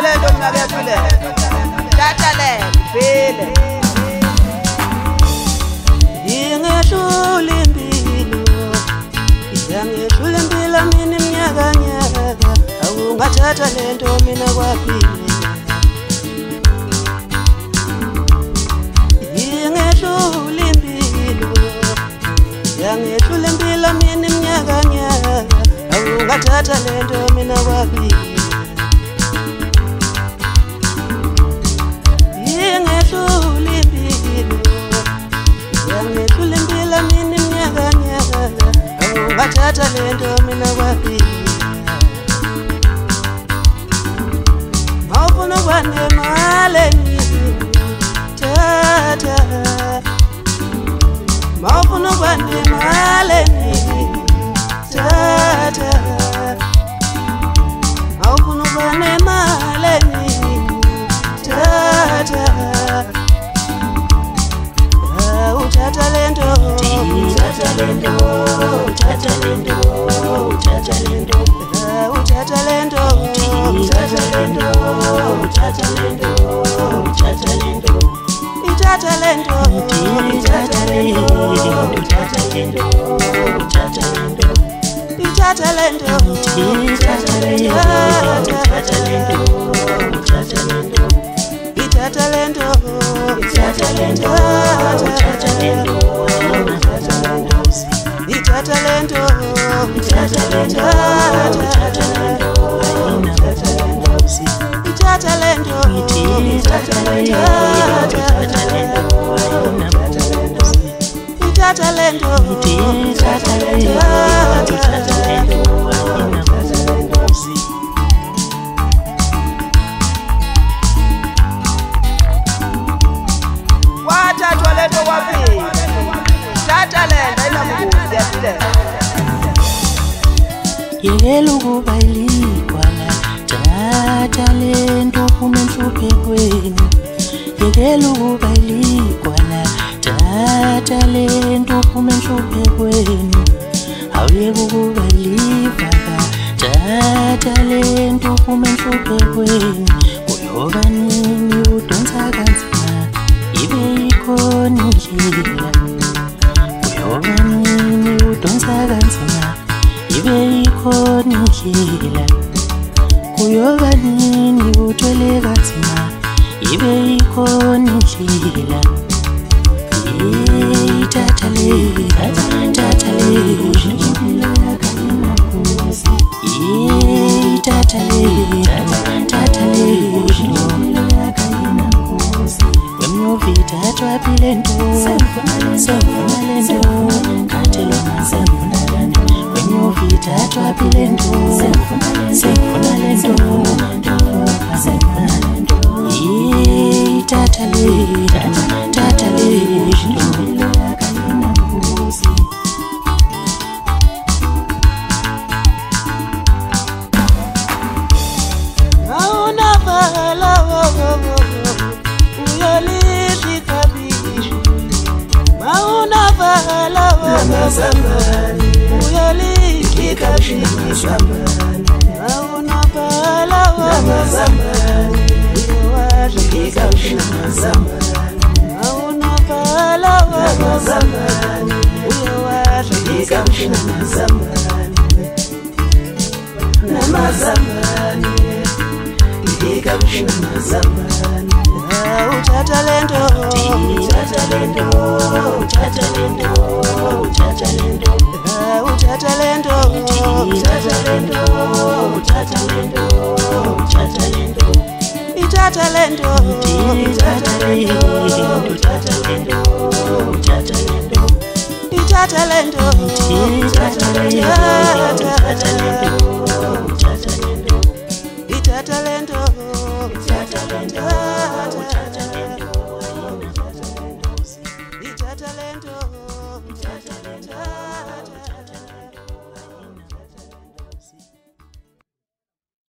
talento mnakefile talent file ingehlula impilo yangehlula impilo mina iminyaka awungathatha lento mina kwaphile ingehlula impilo yangehlula impilo mina iminyaka awungathatha lento mina kwaphile ingehlula impilo yangehlula impilo mina iminyaka awungathatha lento mina kwaphile mawufuna kwanemali tata mawufuna kwanemali tata mawufuna kwanemali tata uthatha lento uthatha lento uthatha lento uthatha lento uthatha lento uthatha lento uthatha lento uthatha lento ithatha lento ithatha lento uthatha lento uthatha lento ithatha lento ithatha lento uthatha lento uthatha lento ithatha lento ithatha lento uthatha lento ithatha lento ithatha lento uthatha lento ithatha lento ithatha lento ithatha lento ithatha lento wathathwa lento kwaphila tata lento ayinambuzi yaphile yekela ukuba iligwala tata lento uphume enhluphekweni yekela ukuba iligwala tata lento uphume enhluphekweni awuyeka ukuba ilivaka tata lento uphume enhluphekweni kuyoba nini udonsa kanzima ibe ikhona indlela kuyoba nini udonsa kanzima ibe ikhona indlela kuyoba nini uthwele kanzima ibe ikhona indlela tata le tata le tata le tata le wemnyovita atwapile nto sefuna lento katelo masefuna lento wemnyovita atwapile nto sefuna lento sefuna lento tata le tata le zamani uyalika zamani unapala wa zamani uyalika zamani unapala wa zamani uyalika zamani na zamani uyalika zamani uthatha lento uthatha lento uthatha lento uthatha lento uthatha lento uthatha lento uthatha lento uthatha lento ithatha lento ithatha lento uthatha lento uthatha lento ithatha lento ithatha lento uthatha lento uthatha lento ithatha lento ithatha lento